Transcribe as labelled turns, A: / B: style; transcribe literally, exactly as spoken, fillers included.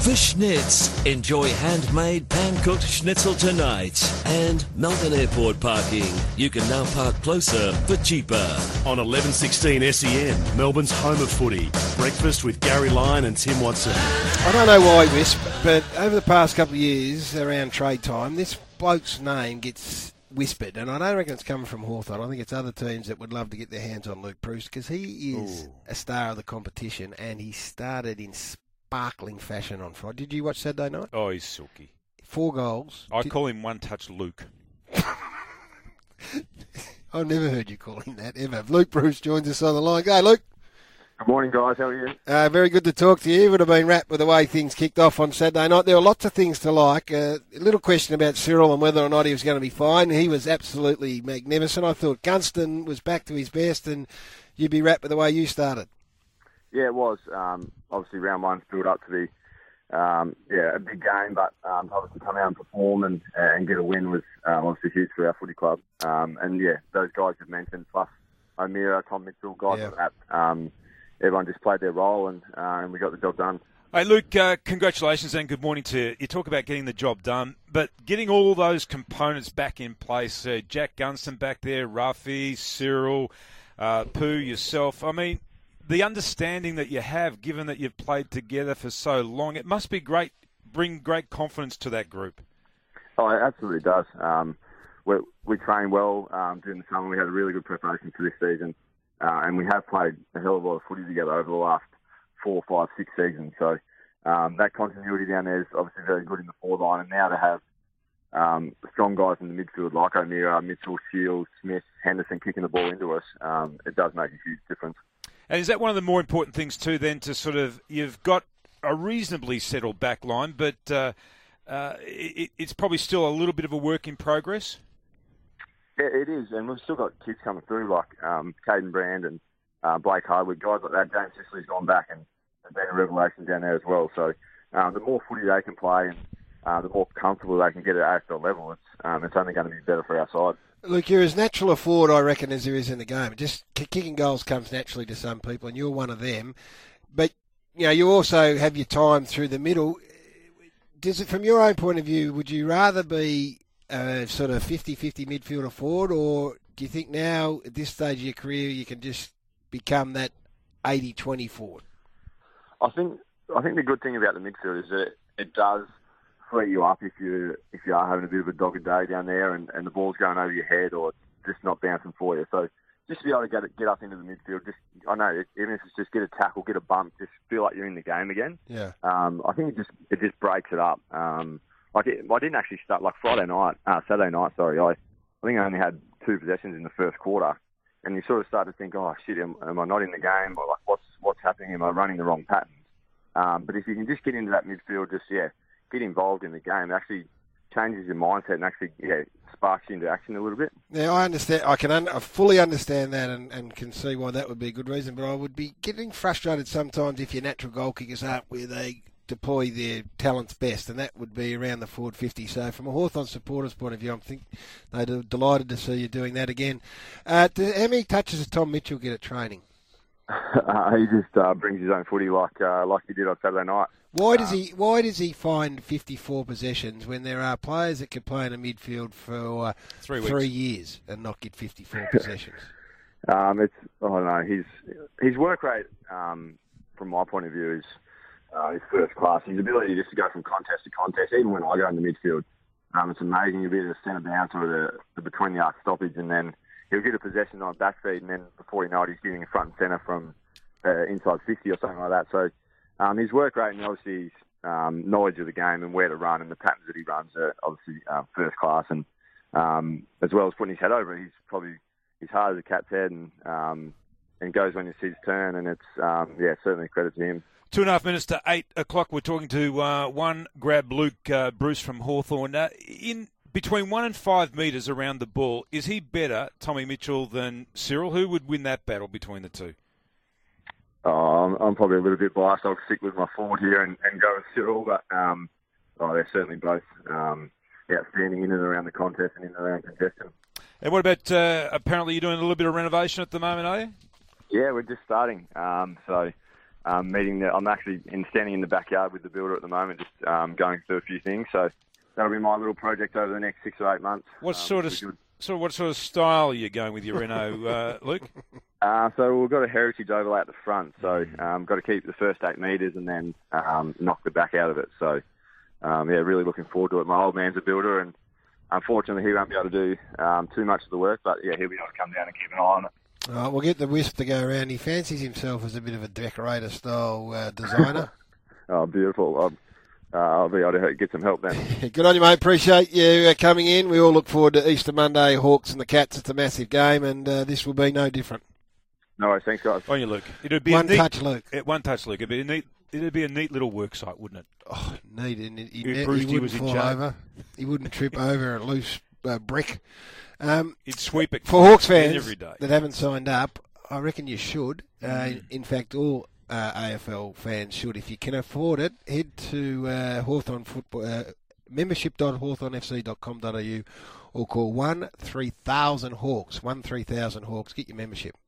A: For Schnitz, enjoy handmade pan-cooked schnitzel tonight. And Melbourne Airport parking. You can now park closer for cheaper.
B: On eleven sixteen S E N, Melbourne's home of footy. Breakfast with Gary Lyon and Tim Watson.
C: I don't know why, Wisp, but over the past couple of years, around trade time, this bloke's name gets whispered, and I don't reckon it's coming from Hawthorn. I think it's other teams that would love to get their hands on Luke Bruce, because he is Ooh. a star of the competition, and he started in sparkling fashion on Friday. Did you watch Saturday night?
D: Oh, he's silky.
C: Four goals.
D: I
C: Did...
D: call him one-touch Luke.
C: I've never heard you call him that, ever. Luke Bruce joins us on the line. Go, Luke.
E: Good morning, guys. How are you?
C: Uh, very good to talk to you. Would have been wrapped with the way things kicked off on Saturday night. There were lots of things to like. Uh, a little question about Cyril and whether or not he was going to be fine. He was absolutely magnificent. I thought Gunston was back to his best, and you'd be wrapped with the way you started.
E: Yeah, it was. Um, obviously, round one's built up to be um, yeah a big game, but um, obviously come out and perform and, and get a win was um, obviously huge for our footy club. Um, and yeah, those guys you've mentioned, plus O'Meara, Tom Mitchell, guys
C: yeah.
E: like that. Um, everyone just played their role, and uh, and we got the job done.
D: Hey, Luke, uh, congratulations and good morning to you. You talk about getting the job done, but getting all those components back in place, uh, Jack Gunston back there, Ruffy, Cyril, uh, Pooh, yourself, I mean, the understanding that you have, given that you've played together for so long, it must be great, bring great confidence to that group.
E: Oh, it absolutely does. Um, we we trained well um, during the summer. We had a really good preparation for this season, uh, and we have played a hell of a lot of footy together over the last four, five, six seasons. So um, that continuity down there is obviously very good in the forward line, and now to have um, strong guys in the midfield like O'Meara, Mitchell, Shields, Smith, Henderson kicking the ball into us, um, it does make a huge difference.
D: And is that one of the more important things too, then, to sort of, you've got a reasonably settled back line, but uh, uh, it, it's probably still a little bit of a work in progress?
E: Yeah, it is, and we've still got kids coming through like um, Caden Brand and uh, Blake Hardwood, guys like that. James Sicily's gone back and been a revelation down there as well. So um, the more footy they can play and uh, the more comfortable they can get at A F L level, it's, um, it's only going to be better for our side.
C: Look, you're as natural a forward, I reckon, as there is in the game. Just kicking goals comes naturally to some people, and you're one of them. But, you know, you also have your time through the middle. Does it, from your own point of view, would you rather be a sort of fifty-fifty midfielder forward, or do you think now, at this stage of your career, you can just become that eighty twenty forward?
E: I think I think the good thing about the midfield is that it does free you up if you if you are having a bit of a dogged day down there and, and the ball's going over your head or it's just not bouncing for you. So just to be able to get it, get up into the midfield, just I know even if it's just get a tackle, get a bump, just feel like you're in the game again.
C: Yeah.
E: Um, I think it just it just breaks it up. Um, like it, I didn't actually start like Friday night, uh, Saturday night. Sorry, I I think I only had two possessions in the first quarter, and you sort of start to think, oh shit, am, am I not in the game? Or like what's what's happening? Am I running the wrong patterns? Um, but if you can just get into that midfield, just yeah. get involved in the game, it actually changes your mindset and actually yeah, sparks you into action a little bit.
C: Now, I understand, I can un- I fully understand that and, and can see why that would be a good reason, but I would be getting frustrated sometimes if your natural goal kickers aren't where they deploy their talents best, and that would be around the forward fifty. So from a Hawthorn supporter's point of view, I'm think they're delighted to see you doing that again. Uh, do, how many touches does Tom Mitchell get at training?
E: Uh, he just uh, brings his own footy like uh, like he did on Saturday night.
C: Why does he Why does he find fifty-four possessions when there are players that could play in a midfield for uh,
D: three,
C: three years and not get fifty-four possessions?
E: Um, it's I don't know. His his work rate, um, from my point of view, is uh, is first class. His ability just to go from contest to contest, even when I go in the midfield, um, it's amazing. You'll be at the centre bounce or the, the between the arc stoppage, and then he'll get a possession on back feed, and then before you know it, he's getting in front and centre from uh, inside fifty or something like that. So um, his work rate and obviously his um, knowledge of the game and where to run and the patterns that he runs are obviously uh, first class. And um, as well as putting his head over it, he's probably he's hard as a cat's head and um, and goes when it's his turn. And it's um, yeah, certainly credit to him.
D: Two and a half minutes to eight o'clock. We're talking to uh, one grab Luke uh, Bruce from Hawthorn. Uh, in between one and five metres around the ball, is he better, Tommy Mitchell, than Cyril? Who would win that battle between the two?
E: Oh, I'm, I'm probably a little bit biased. I'll stick with my forward here and, and go with Cyril, but um, oh, they're certainly both um, outstanding in and around the contest and in and around congestion.
D: And what about, uh, apparently you're doing a little bit of renovation at the moment, are you?
E: Yeah, we're just starting. Um, so um, meeting the, I'm actually in standing in the backyard with the builder at the moment, just um, going through a few things. So that'll be my little project over the next six or eight months.
D: What
E: um,
D: sort of so what sort of style are you going with your Renault, uh, Luke?
E: Uh, so we've got a heritage overlay at the front, so um, got to keep the first eight metres and then um, knock the back out of it. So um, yeah, really looking forward to it. My old man's a builder, and unfortunately he won't be able to do um, too much of the work, but yeah, he'll be able to come down and keep an eye on it.
C: All right, we'll get the Wisp to go around. He fancies himself as a bit of a decorator-style uh, designer.
E: Oh, beautiful. I'll, uh, I'll be able to get some help then.
C: Good on you, mate. Appreciate you uh, coming in. We all look forward to Easter Monday, Hawks and the Cats. It's a massive game, and uh, this will be no different.
E: No worries. Thanks, guys.
D: On you, Luke. It'd be
C: one
D: a neat,
C: touch, Luke.
D: It, one touch, Luke. It'd be a neat. It'd be a neat little work site, wouldn't it?
C: Oh, neat. And he,
D: If
C: he,
D: Bruce
C: he
D: G
C: wouldn't
D: was in
C: fall
D: charge.
C: over. He wouldn't trip over a loose uh, brick. Um,
D: He'd sweep it
C: for Hawks
D: clean
C: fans
D: every day.
C: that haven't signed up, I reckon you should. Uh,
D: Mm.
C: In fact, all uh, A F L fans should. If you can afford it, head to uh, Hawthorn Football, uh, membership dot hawthorn f c dot com dot a u or call one three thousand Hawks, one three thousand Hawks. Get your membership.